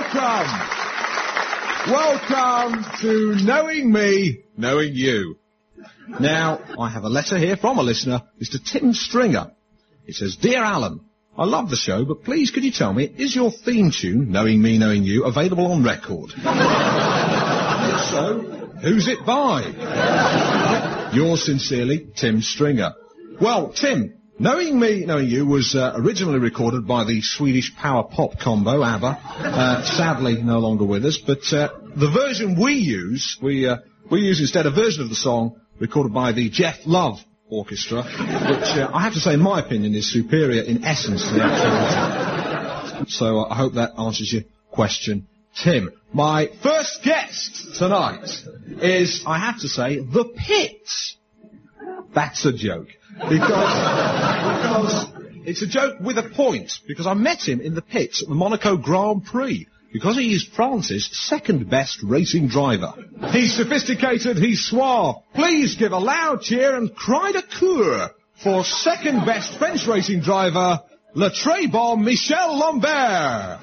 Welcome to Knowing Me, Knowing You. Now, I have a letter here from a listener, Mr. Tim Stringer. It says, Dear Alan, I love the show, but please could you tell me, is your theme tune, Knowing Me, Knowing You, available on record? If so, who's it by? Yours sincerely, Tim Stringer. Well, Tim, Knowing Me, Knowing You was originally recorded by the Swedish power pop combo ABBA, sadly no longer with us, but the version we use instead a version of the song recorded by the Jeff Love Orchestra, which I have to say, in my opinion, is superior in essence to the actual. So I hope that answers your question, Tim. My first guest tonight is, I have to say, The Pits. That's a joke. Because it's a joke with a point, because I met him in the pits at the Monaco Grand Prix, because he is France's second best racing driver. He's sophisticated, he's suave. Please give a loud cheer and cry de coeur for second best French racing driver, le très bon Michel Lambert.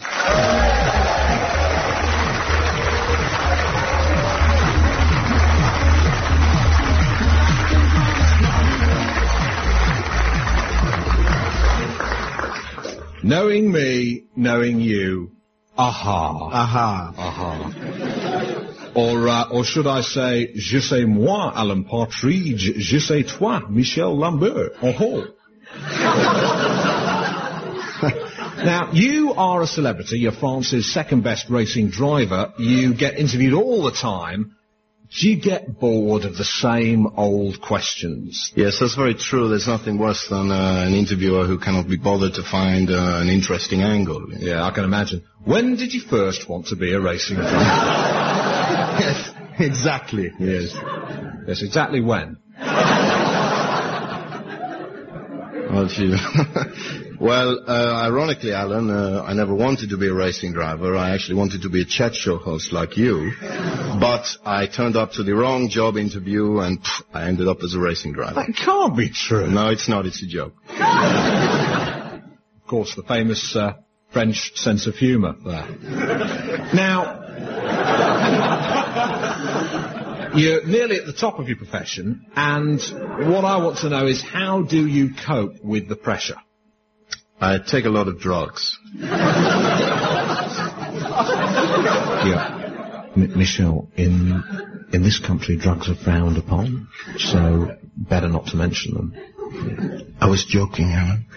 Knowing me, knowing you. Aha. Aha. Aha. Or should I say, je sais moi, Alan Partridge, je sais toi, Michel Lambert. Oh. Now, you are a celebrity. You're France's second best racing driver. You get interviewed all the time. Do you get bored of the same old questions? Yes, that's very true. There's nothing worse than an interviewer who cannot be bothered to find an interesting angle. Yeah, I can imagine. When did you first want to be a racing driver? Yes, exactly. Yes. Yes, exactly when? Well, ironically, Alan, I never wanted to be a racing driver. I actually wanted to be a chat show host like you. But I turned up to the wrong job interview and I ended up as a racing driver. That can't be true. No, it's not. It's a joke. Of course, the famous French sense of humour there. Now, you're nearly at the top of your profession, and what I want to know is, how do you cope with the pressure? I take a lot of drugs. Yeah. Michel, in this country, drugs are frowned upon, so better not to mention them. Yeah. I was joking, Alan.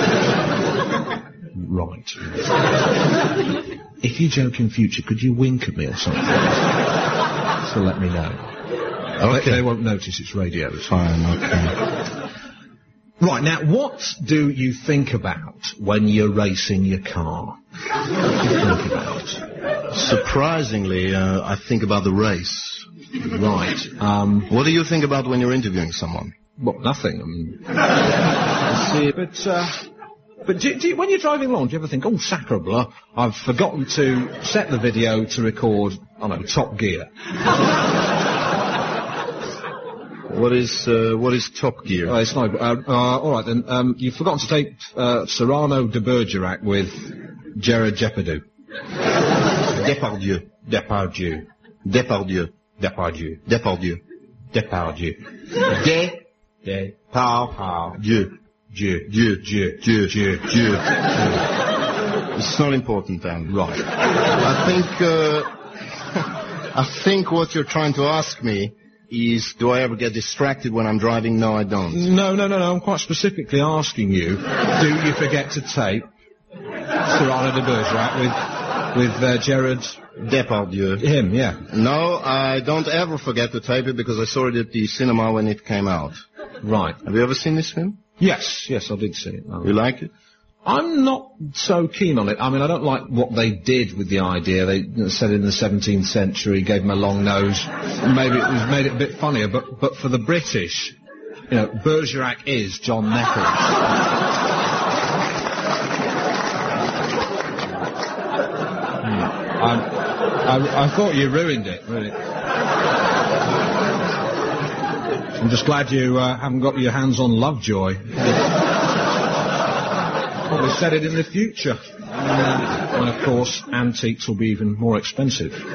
Right. If you joke in future, could you wink at me or something? So let me know. Okay. They won't notice it's radio. Fine, okay. Right, now, what do you think about when you're racing your car? What do you think about? Surprisingly, I think about the race. Right. What do you think about when you're interviewing someone? Well, nothing. But do you, when you're driving along, do you ever think, oh, sacre bleu, I've forgotten to set the video to record, I don't know, Top Gear? What is Top Gear? It's no, all right then. You've forgotten to take Cyrano de Bergerac with Gerard Depardieu. Depardieu. Depardieu. Depardieu. Depardieu. Depardieu. Depardieu. Depardieu. Dieu. Dieu. Dieu. Dieu. Dieu. Dieu. It's not important, Dan. Right. I think what you're trying to ask me is, do I ever get distracted when I'm driving? No, I don't. No. I'm quite specifically asking you, do you forget to tape Cyrano de Bergerac with Gerard Depardieu? Him, yeah. No, I don't ever forget to tape it because I saw it at the cinema when it came out. Right. Have you ever seen this film? Yes, I did see it. You like it? I'm not so keen on it. I mean, I don't like what they did with the idea. They said in the 17th century, gave him a long nose. Maybe it made it a bit funnier, but for the British, you know, Bergerac is John Nettles. I thought you ruined it, really. I'm just glad you haven't got your hands on Lovejoy. Probably said it in the future. And of course, antiques will be even more expensive. Not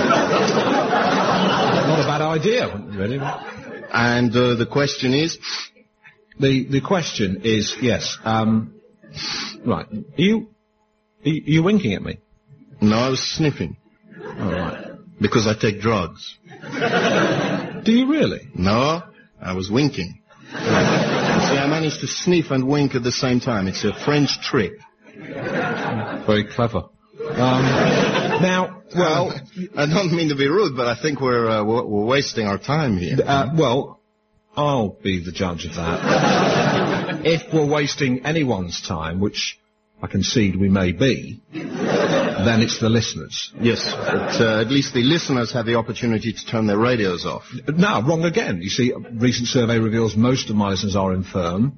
a bad idea, really. And the question is? The question is, yes. Right. Are you winking at me? No, I was sniffing. All right. Because I take drugs. Do you really? No, I was winking. See, I managed to sniff and wink at the same time. It's a French trick. Very clever. Now, well, I don't mean to be rude, but I think we're wasting our time here. Well, I'll be the judge of that. If we're wasting anyone's time, which I concede we may be, then it's the listeners. Yes, but at least the listeners have the opportunity to turn their radios off. No, wrong again. You see, a recent survey reveals most of my listeners are infirm.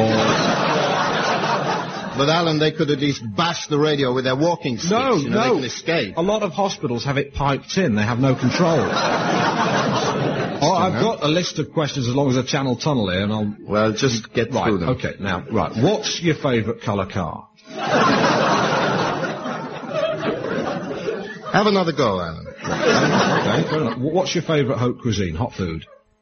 But Alan, they could at least bash the radio with their walking sticks. No. They can escape. A lot of hospitals have it piped in. They have no control. I've got a list of questions as long as a channel tunnel here, and I'll... Well, just get through them. Okay, now, right. What's your favourite colour car? Have another go, Alan. Okay, fair enough. What's your favourite haute cuisine? Hot food?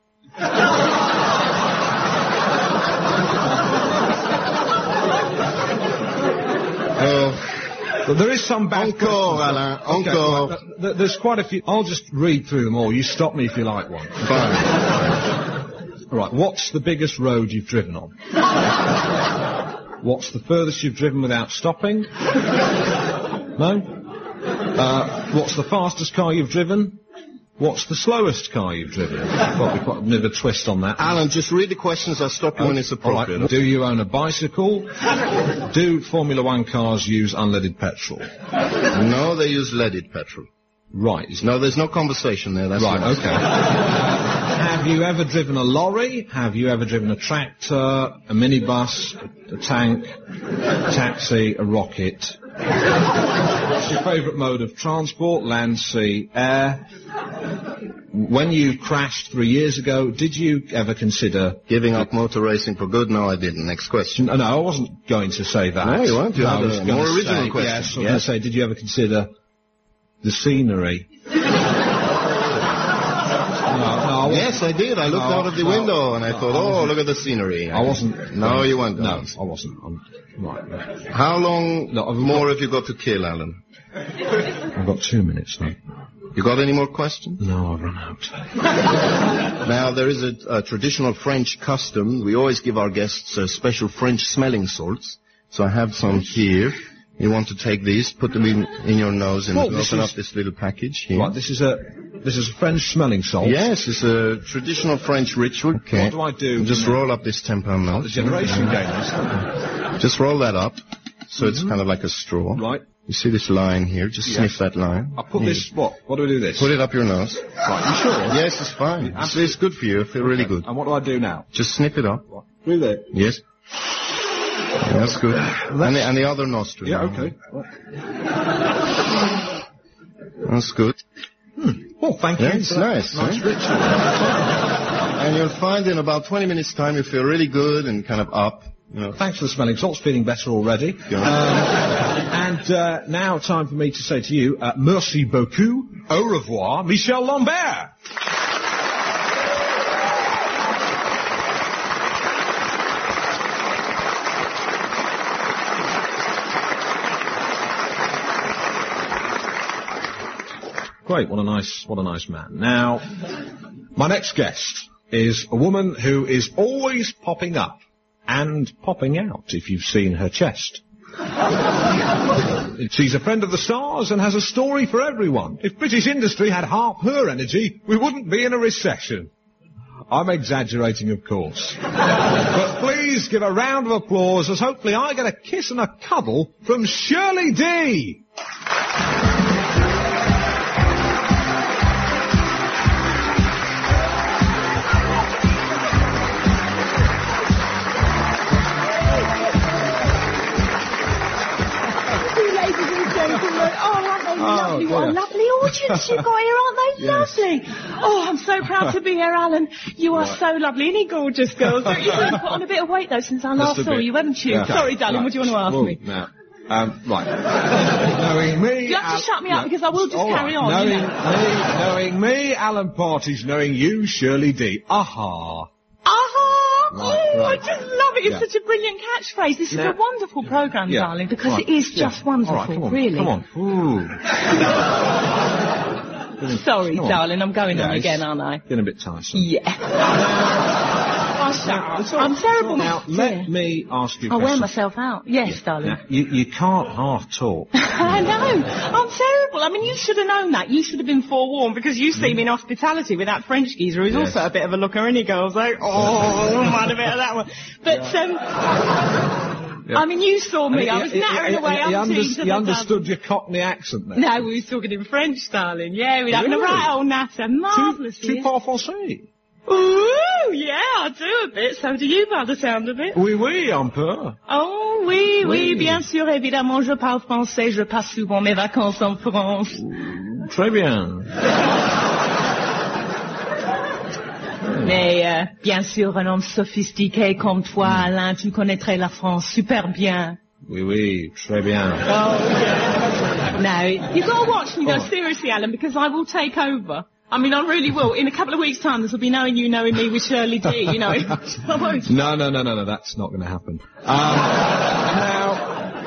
But there is some bad Encore, Alain. Encore. Right, there's quite a few. I'll just read through them all. You stop me if you like one. Fine. All right. What's the biggest road you've driven on? What's the furthest you've driven without stopping? No? What's the fastest car you've driven? What's the slowest car you've driven? Well, quite a bit of a twist on that. Alan, just read the questions. I'll stop you when it's appropriate. Right. Do you own a bicycle? Do Formula One cars use unleaded petrol? No, they use leaded petrol. Right. No, there's no conversation there. That's right, okay. Have you ever driven a lorry? Have you ever driven a tractor, a minibus, a tank, a taxi, a rocket? What's your favourite mode of transport? Land, sea, air? When you crashed 3 years ago, did you ever consider... Giving up motor racing for good? No, I didn't. Next question. No, I wasn't going to say that. No, you weren't. You had a more original question. Yes, I was going to say, did you ever consider the scenery? No, yes, I did. I looked out of the window and I thought, look at the scenery. I wasn't... No, you weren't. No, I wasn't. Right. How long more have you got to kill, Alan? I've got 2 minutes now. You got any more questions? No, I've run out. Now, there is a traditional French custom. We always give our guests special French smelling salts. So I have some here. You want to take these, put them in your nose, and open up this little package here. Right, this is a French smelling salt. Yes, it's a traditional French ritual. Okay. What do I do? Just roll up this 10-pound note. The generation game. Just roll that up, so it's kind of like a straw. Right. You see this line here? Just sniff that line. I'll put this, what do we do this? Put it up your nose. Right, you sure? Yes, it's fine. It's good for you. I feel really good. And what do I do now? Just sniff it up. Through there? Yes. Yeah, that's good. And the other nostril. Yeah, okay. That's good. Well, thank you. Yeah, it's nice. Nice ritual. And you'll find in about 20 minutes' time you feel really good and kind of up. You know. Thanks for the smelling salts. Feeling better already. And now time for me to say to you, merci beaucoup, au revoir, Michel Lambert. Great, what a nice man. Now, my next guest is a woman who is always popping up and popping out, if you've seen her chest. She's a friend of the stars and has a story for everyone. If British industry had half her energy, we wouldn't be in a recession. I'm exaggerating, of course. But please give a round of applause as hopefully I get a kiss and a cuddle from Shirley D. Lovely, what a lovely audience you've got here, aren't they? Yes. Lovely. Oh, I'm so proud to be here, Alan. You are so lovely. Isn't he gorgeous, girls? Don't you think you've put on a bit of weight, though, since I last saw you, haven't you? Yeah. Sorry, darling, what do you want to ask me? Now, Right. Knowing me... You have to shut me up because I will just carry on, Knowing me, Alan Partridge. Knowing you, Shirley D. Aha. Right. I just love it. It's such a brilliant catchphrase. This is a wonderful programme, darling, because it is just wonderful, all right, come on, really. Come on. Sorry, darling, I'm going on again, aren't I? Getting a bit tiresome. Yeah. I'm terrible. Now, let me ask you a I'll wear question. myself out. Yes, darling. Now, you can't half talk. I know. I'm terrible. I mean, you should have known that. You should have been forewarned because you see me in hospitality with that French geezer who's also a bit of a looker, isn't he, girls? Like, I want a bit of that one. But, I mean, you saw me. I was nattering away. He understood your Cockney accent there. No, we was talking in French, darling. Yeah, we'd having a right old natter. Marvellous. Tu parles français? Ooh, yeah, I do a bit. So do you, by the sound of it. Oui, oui, un peu. Oh, oui, bien sûr, évidemment, je parle français. Je passe souvent mes vacances en France. Très bien. Mais, bien sûr, un homme sophistiqué comme toi, Alain, tu connaîtrais la France super bien. Oui, très bien. Oh, yeah. No, you've got to watch me, though, seriously, Alan, because I will take over. I mean, I really will. In a couple of weeks' time, this will be knowing me with Shirley D, you know. No, that's not going to happen. Now,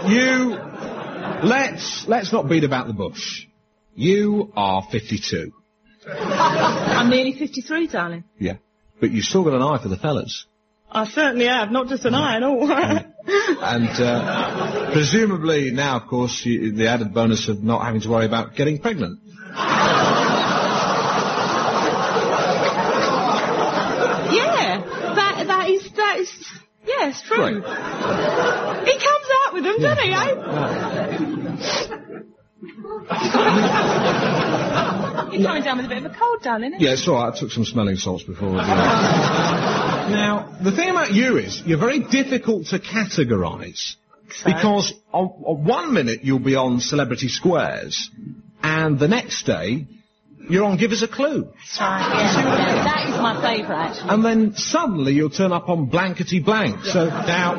let's not beat about the bush. You are 52. I'm nearly 53, darling. Yeah, but you've still got an eye for the fellas. I certainly have, not just an eye and all. And presumably now, of course, the added bonus of not having to worry about getting pregnant. Yeah, it's true. Right. He comes out with them, doesn't he, eh? You're coming down with a bit of a cold, darling, isn't it? Yeah, it's all right. I took some smelling salts before. Now, the thing about you is you're very difficult to categorise. Because on 1 minute you'll be on Celebrity Squares, and the next day you're on Give Us a Clue. That's right, yeah. That is my favourite, actually. And then suddenly you'll turn up on Blankety Blank. So now,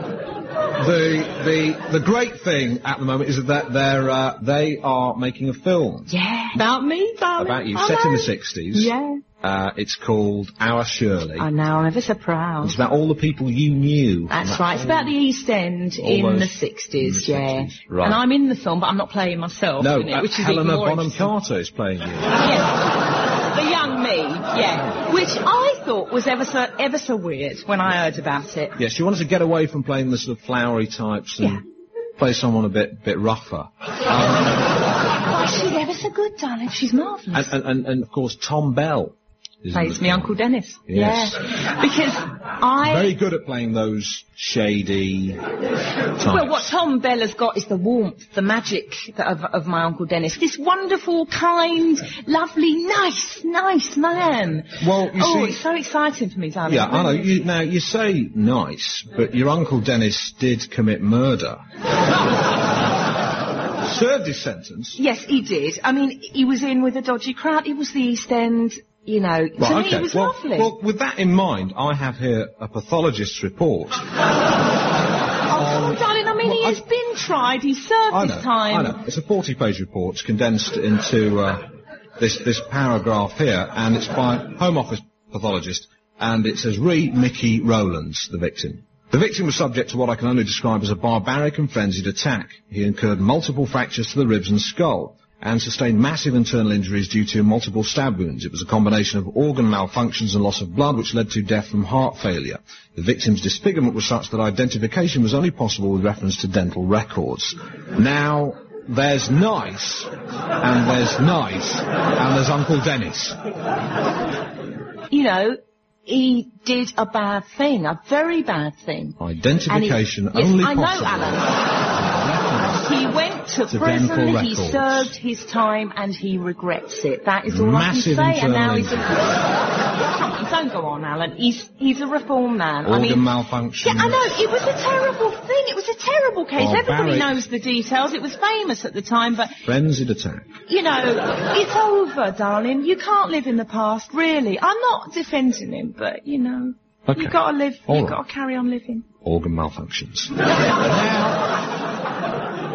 the great thing at the moment is that they are making a film. Yeah. About me, darling. About you, set in the 60s. Yeah. It's called Our Shirley. I know, I'm ever so proud. It's about all the people you knew. That's right. It's about the East End in the 60s, yeah. Right. And I'm in the film, but I'm not playing myself. No, which is Helena Bonham Carter is playing you. Yes. The young me, yeah. Which I thought was ever so weird when I heard about it. Yes, she wanted to get away from playing the sort of flowery types and play someone a bit rougher. She's ever so good, darling. She's marvellous. And of course, Tom Bell plays me Uncle Dennis. Yes. Yeah. Because very good at playing those shady types. Well, what Tom Bell has got is the warmth, the magic of my Uncle Dennis. This wonderful, kind, lovely, nice man. Well, you see... it's so exciting for me, darling. Yeah, I know. You say nice, but your Uncle Dennis did commit murder. Served his sentence. Yes, he did. I mean, he was in with a dodgy crowd. It was the East End, you know. To me, it was lovely. Well, with that in mind, I have here a pathologist's report. Oh, darling, I mean, he has been tried. He served his time. I know. It's a 40-page report. It's condensed into this paragraph here, and it's by Home Office pathologist, and it says, Mickey Rowlands, the victim. The victim was subject to what I can only describe as a barbaric and frenzied attack. He incurred multiple fractures to the ribs and skull and sustained massive internal injuries due to multiple stab wounds. It was a combination of organ malfunctions and loss of blood which led to death from heart failure. The victim's disfigurement was such that identification was only possible with reference to dental records. Now, there's nice, and there's nice, and there's Uncle Dennis. You know, he did a bad thing, a very bad thing. Identification only possible. I know, Alan. He went to prison, he served his time, and he regrets it. That is all I can say. And now he's don't go on, Alan. He's a reformed man. Organ malfunction. Yeah, I know. It was a terrible thing. It was a terrible case. Everybody knows the details. It was famous at the time, but... Frenzied attack. You know, it's over, darling. You can't live in the past, really. I'm not defending him, but, you know, you've got to live. You've got to carry on living. Organ malfunctions.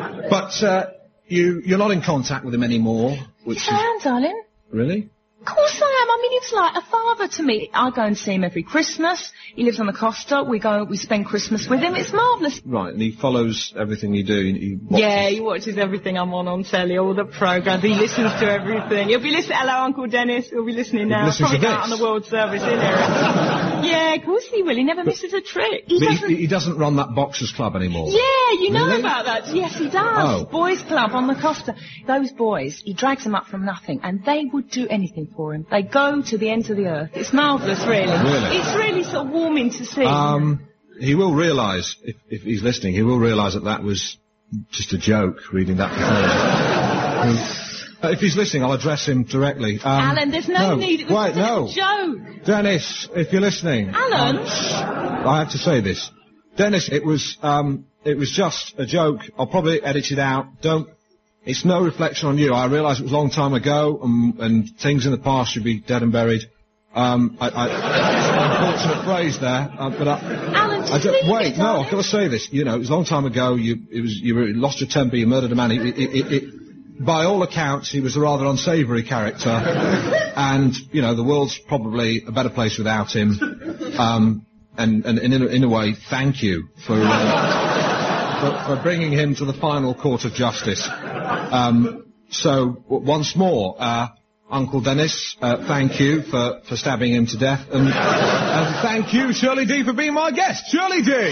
But you're not in contact with him anymore, which Yes, I am, darling. Really? Of course I am. I mean, he was like a father to me. I go and see him every Christmas. He lives on the Costa. We spend Christmas with him. It's marvellous. Right, and he follows everything you do. He watches. He watches everything I'm on telly, all the programmes. He listens to everything. He'll be listening. Hello, Uncle Dennis. He'll be listening now. Probably out on the World Service, isn't he? Yeah, of course he will. He never misses a trick. He doesn't run that Boxers Club anymore. Yeah, you know Really? about that. Yes, he does. Oh. Boys Club on the Costa. Those boys, he drags them up from nothing, and they would do anything for him. They go to the ends of the earth. It's marvellous, really. Really? It's really sort of warming to see. He will realise, if he's listening, he will realise that was just a joke, reading that before. If he's listening, I'll address him directly. Alan, there's no need. It was no. a joke. Dennis, if you're listening. Alan? I have to say this. Dennis, it was just a joke. I'll probably edit it out. It's no reflection on you. I realise it was a long time ago, and things in the past should be dead and buried. Unfortunate phrase there, but Alan, just leave wait, it, no, darling. I've got to say this. You know, it was a long time ago. You lost your temper. You murdered a man. By all accounts, he was a rather unsavoury character, and you know, the world's probably a better place without him. And in a way, thank you for bringing him to the final court of justice. So once more, Uncle Dennis, thank you for stabbing him to death, and thank you, Shirley D, for being my guest. Shirley D.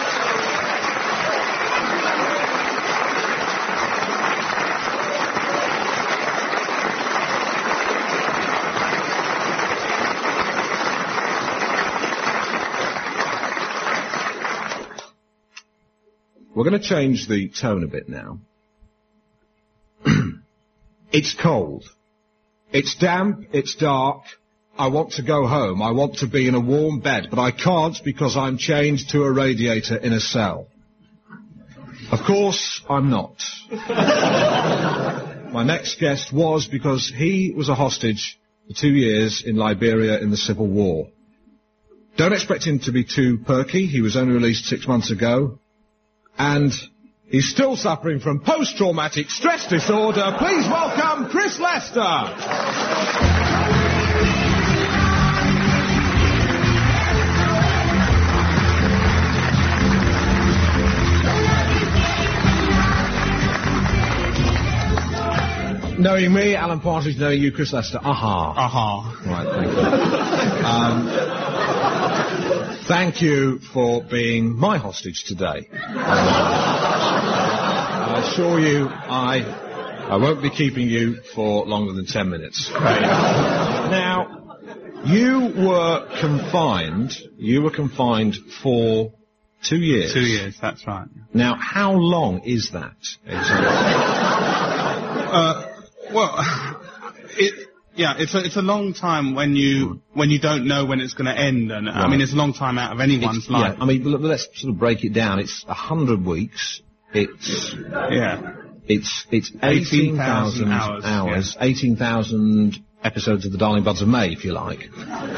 We're going to change the tone a bit now. It's cold. It's damp. It's dark. I want to go home. I want to be in a warm bed, but I can't because I'm chained to a radiator in a cell. Of course, I'm not. My next guest was because he was a hostage for 2 years in Liberia in the Civil War. Don't expect him to be too perky. He was only released 6 months ago. And he's still suffering from post-traumatic stress disorder. Please welcome Chris Lester. Knowing me, Alan Partridge, knowing you, Chris Lester. Aha. Aha. Right, thank you. Thank you for being my hostage today. I assure you, I won't be keeping you for longer than 10 minutes. Now, you were confined for 2 years. 2 years, that's right. Now, how long is that exactly? It's a long time when you don't know when it's going to end, and right. I mean it's a long time out of anyone's life. Yeah, I mean let's sort of break it down. It's 100 weeks. It's 18,000 hours. Yeah. 18,000 episodes of The Darling Buds of May, if you like,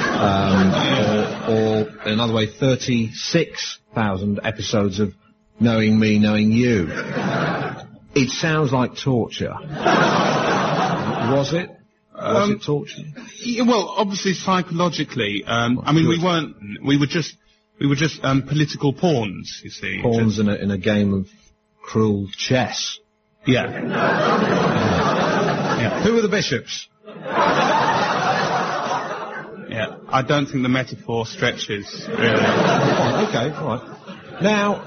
or in another way, 36,000 episodes of Knowing Me, Knowing You. It sounds like torture. Was it? Was it torture? Yeah, well, obviously psychologically. I mean, we were just political pawns, you see. Pawns in a game of cruel chess. Yeah. Yeah. Who were the bishops? Yeah. I don't think the metaphor stretches, really. Okay, all right. Now,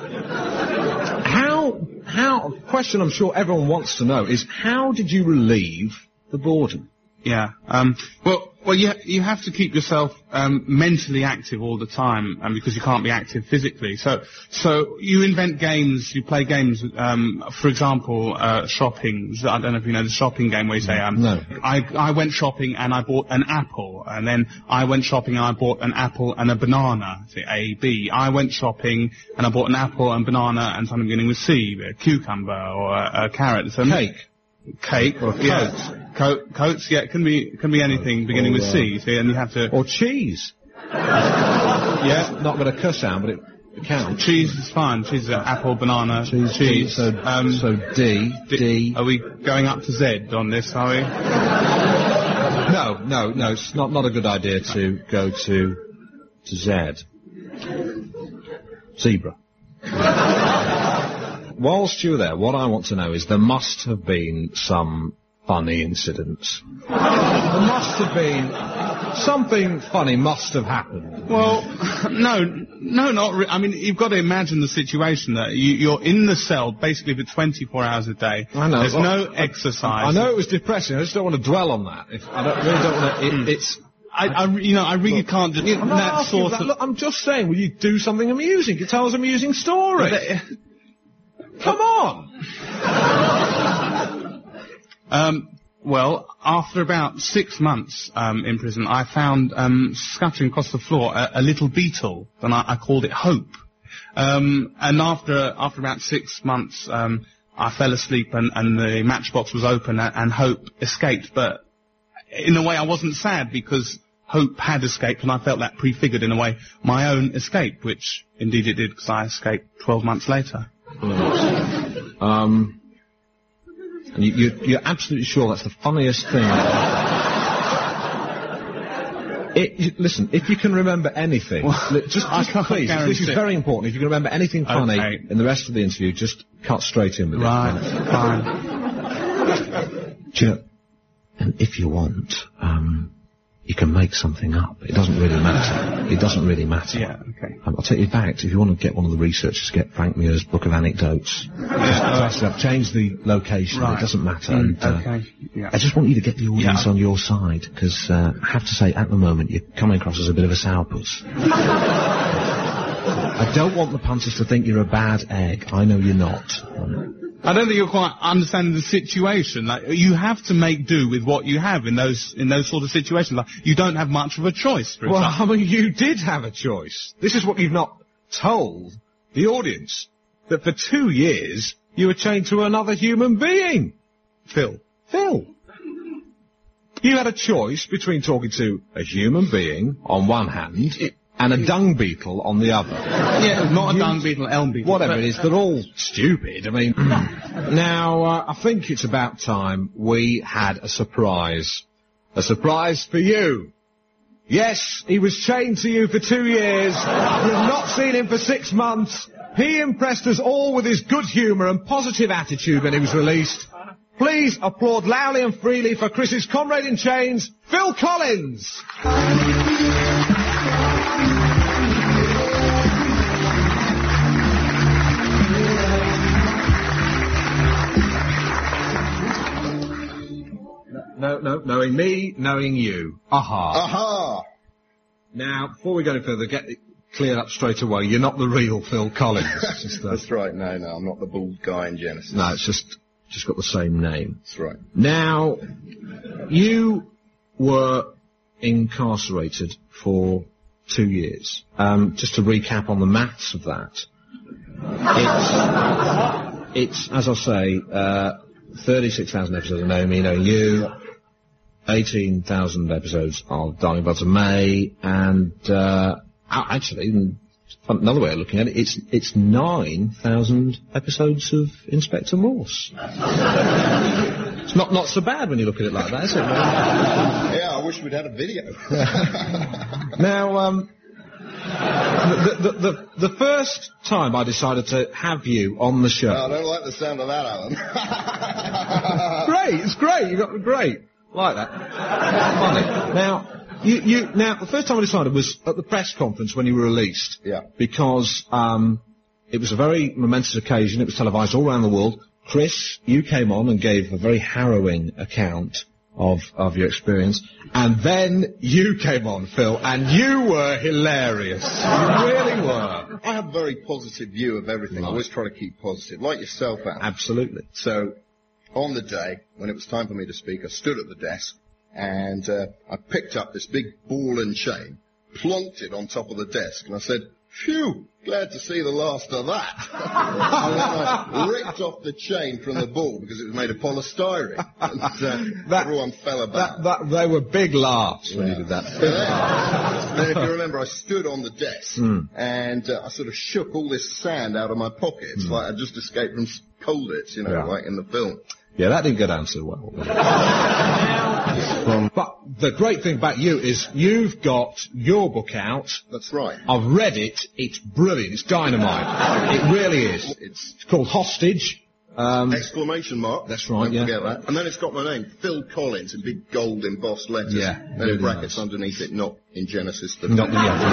a question I'm sure everyone wants to know is, how did you relieve the boredom? Yeah. Well, you have to keep yourself mentally active all the time, because you can't be active physically. So you invent games, you play games. For example, shopping. I don't know if you know the shopping game where you say, no. I went shopping and I bought an apple, and then I went shopping and I bought an apple and a banana. Say A, B. I went shopping and I bought an apple and banana and something beginning with C, a cucumber or a carrot. So Cake or coats. Coats, yeah, it can be anything beginning with C, see, and you have to... Or cheese. Yeah, not got a cuss sound, but it count. Cheese is fine. Cheese is apple, banana, cheese. So D. Are we going up to Z on this, are we? No, it's not a good idea to go to Z. Zebra. Whilst you were there, what I want to know is there must have been some funny incidents. There must have been something funny must have happened. Well, no, not really. I mean, you've got to imagine the situation that you're in the cell basically for 24 hours a day. I know. There's no exercise. I know it was depressing. I just don't want to dwell on that. Really don't want to. It's. I really can't. Look, I'm just saying, will you do something amusing? You tell us an amusing story. Come on. Well, after about 6 months in prison, I found scattering across the floor a little beetle, and I called it Hope. And after about 6 months, I fell asleep, and the matchbox was open, and Hope escaped. But in a way, I wasn't sad because Hope had escaped, and I felt that prefigured in a way my own escape, which indeed it did, because I escaped 12 months later. And you're absolutely sure that's the funniest thing? Listen, if you can remember anything, just please, this is very important. If you can remember anything funny in the rest of the interview, just cut straight in with it. Right, fine. Do you know, and if you want, you can make something up. It doesn't really matter. It doesn't really matter. Yeah, okay. I'll take you back. If you want to get one of the researchers, get Frank Muir's Book of Anecdotes. Just change the location. Right. It doesn't matter. Okay. Yeah. I just want you to get the audience on your side, because I have to say, at the moment, you're coming across as a bit of a sourpuss. I don't want the punters to think you're a bad egg. I know you're not. I don't think you're quite understanding the situation. Like, you have to make do with what you have in those sort of situations. Like, you don't have much of a choice. For example. I mean, you did have a choice. This is what you've not told the audience. That for 2 years, you were chained to another human being. Phil. You had a choice between talking to a human being on one hand and a dung beetle on the other. Yeah, not a dung beetle, elm beetle. Whatever it is, they're all stupid. I mean, now, I think it's about time we had a surprise. A surprise for you. Yes, he was chained to you for 2 years. You've not seen him for 6 months. He impressed us all with his good humour and positive attitude when he was released. Please applaud loudly and freely for Chris's comrade in chains, Phil Collins. No, knowing me, knowing you. Aha. Now, before we go any further, get it cleared up straight away. You're not the real Phil Collins. That's right. No, I'm not the bald guy in Genesis. No, it's just got the same name. That's right. Now, you were incarcerated for 2 years. Just to recap on the maths of that, it's as I say, 36,000 episodes of Know Me, Knowing You, 18,000 episodes of Darling Buds of May, and actually, another way of looking at it, it's 9,000 episodes of Inspector Morse. It's not so bad when you look at it like that, is it? Yeah, I wish we'd had a video. Now, the first time I decided to have you on the show. I don't like the sound of that, Alan. Great, it's great. You got great. Like that. Funny. Now, now, the first time I decided was at the press conference when you were released. Yeah. Because, it was a very momentous occasion. It was televised all around the world. Chris, you came on and gave a very harrowing account of your experience. And then you came on, Phil, and you were hilarious. You really were. I have a very positive view of everything. Right. I always try to keep positive, like yourself, Alan. Absolutely. So, on the day, when it was time for me to speak, I stood at the desk, and I picked up this big ball and chain, plonked it on top of the desk, and I said, Phew, glad to see the last of that. And then I ripped off the chain from the ball because it was made of polystyrene. And everyone fell about. They were big laughs when you did that. Then if you remember, I stood on the desk and I sort of shook all this sand out of my pockets like I'd just escaped from Colditz, like in the film. Yeah, that didn't go down so well. But the great thing about you is you've got your book out. That's right. I've read it. It's brilliant. It's dynamite. It really is. It's called Hostage. Exclamation mark. That's right, Don't forget that. And then it's got my name, Phil Collins, in big gold embossed letters. Yeah. And in brackets underneath it, not in Genesis. Not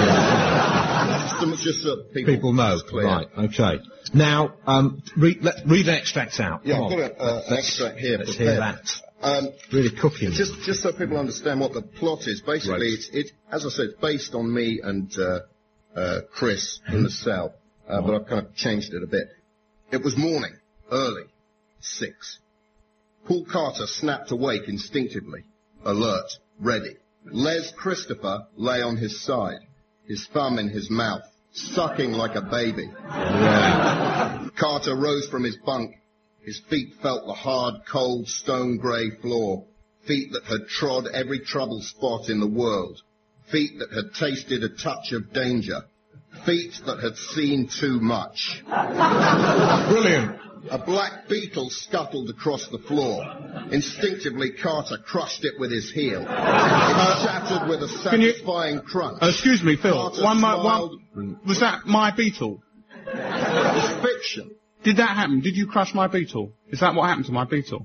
Just so people know. Right, okay. Now, read an extract out. Yeah, I've got an extract here. Let's hear that. Really cooking. Just so people understand what the plot is. Basically, it's as I said, it's based on me and Chris in the cell, but I've kind of changed it a bit. It was morning, early, 6. Paul Carter snapped awake instinctively, alert, ready. Les Christopher lay on his side, his thumb in his mouth, sucking like a baby. Yeah. Carter rose from his bunk. His feet felt the hard, cold, stone-grey floor. Feet that had trod every trouble spot in the world. Feet that had tasted a touch of danger. Feet that had seen too much. Brilliant. A black beetle scuttled across the floor. Instinctively, Carter crushed it with his heel. It shattered with a satisfying crunch. Excuse me, Phil. Carter Was that my beetle? It's fiction. Did that happen? Did you crush my beetle? Is that what happened to my beetle?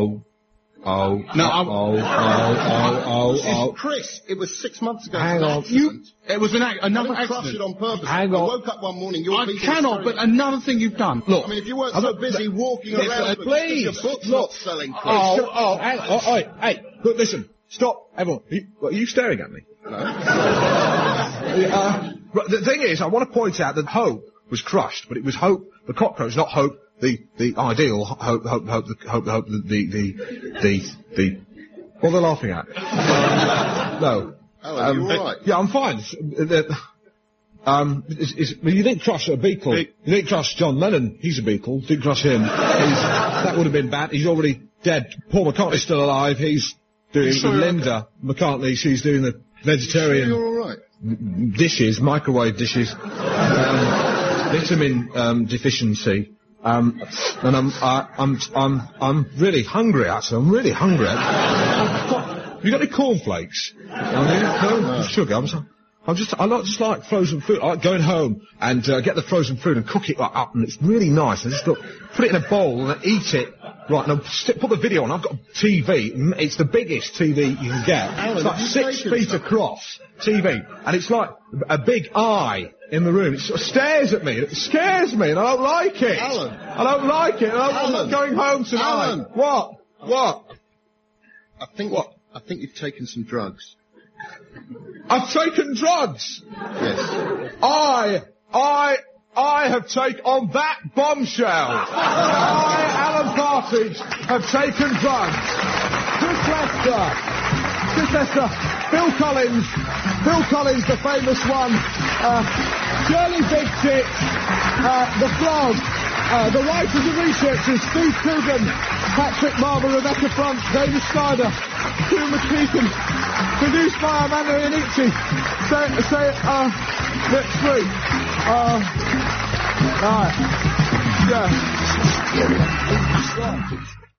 Chris, it was 6 months ago. Hang on. It was another I didn't accident. crush it on purpose. Hang on. I woke up one morning, your beetle cannot, but another thing you've done. Look. I mean, if you weren't so busy walking around, please. your book's not selling, Chris. Hang on. Hey, look, listen. Stop, everyone. Are you staring at me? No. The thing is, I want to point out that Hope was crushed, but it was Hope, the cockroach, not Hope, the ideal Hope, what are they laughing at? No. Alan, you all right? Yeah, I'm fine. You didn't crush a beetle. You didn't crush John Lennon. He's a beetle. Didn't crush him. That would have been bad. He's already dead. Paul McCartney's still alive. He's doing Linda McCartney. She's doing the vegetarian. You're all right. Dishes, microwave dishes, vitamin deficiency, and I'm really hungry. Actually, I'm really hungry. Have you got any cornflakes? No sugar. I just like frozen food. I like going home and get the frozen food and cook it up, and it's really nice. I just put it in a bowl and eat it. Right, and put the video on. I've got a TV. It's the biggest TV you can get. Alan, it's like 6 feet across TV, and it's like a big eye in the room. It sort of stares at me. It scares me, and I don't like it. Alan. I don't like it. I'm not going home tonight. Alan. What? I think you've taken some drugs. I've taken drugs. Yes. I have taken, on that bombshell, I, Alan Partridge, have taken drugs. Chris Lester, Phil Collins, the famous one, Shirley Big Tit, The Frog, the writers and researchers, Steve Coogan, Patrick Marber, Rebecca Front, David Snyder, Hugh McKeithen, produced by Amanda Iannucci. Say next week. Alright. Yeah.